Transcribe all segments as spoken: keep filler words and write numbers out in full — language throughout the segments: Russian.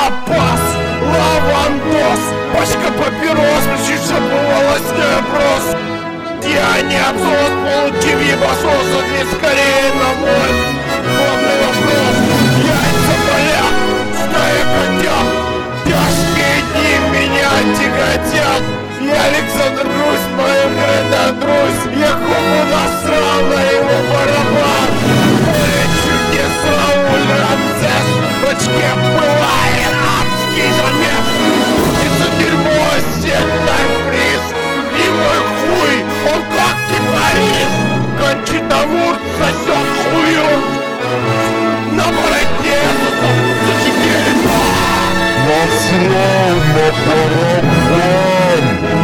запас, лавандос, пачка папирос, птица плывалась не брос. Я не обзос, получив ебасос, ответ скорее на мой главный вопрос. Яйца болят, стая котят, тяжкие дни меня тяготят. Я Александр Грусь, моим града Друсь, я кому насрал на его барабан. Поле чудес, Рауль Рамзес, в очке бывает адский замес. И за дерьмо седай приз, и мой хуй, он как кипарис. Кончита Вурст сосет хую, на бороде зачекели. Насрал на барабан,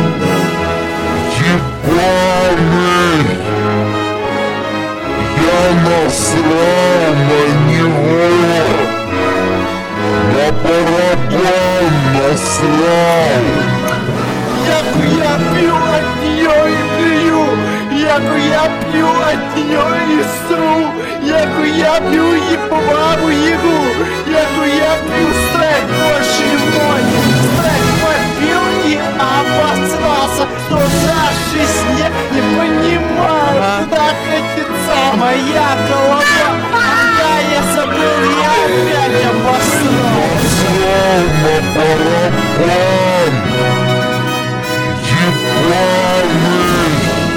ебаный. Я насрал на него, на барабан насрал. Яку я пью от нее и плюю, яку я пью от нее и сру, яку я пью и по бабу ягу, яку я пью страх больше мой, страх мой пил и обосрался, что наши снег не понимаю, куда катится моя голова, когда я забыл, я опять обосрался. Насрал на барабан, ебаный.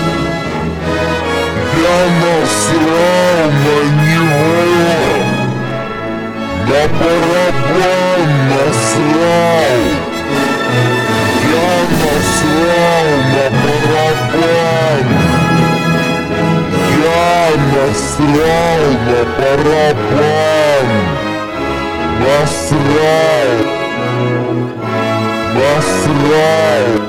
Я насрал на него, на барабан насрал. Я насрал на барабан. Я насрал на барабан. Насрал. Насрал.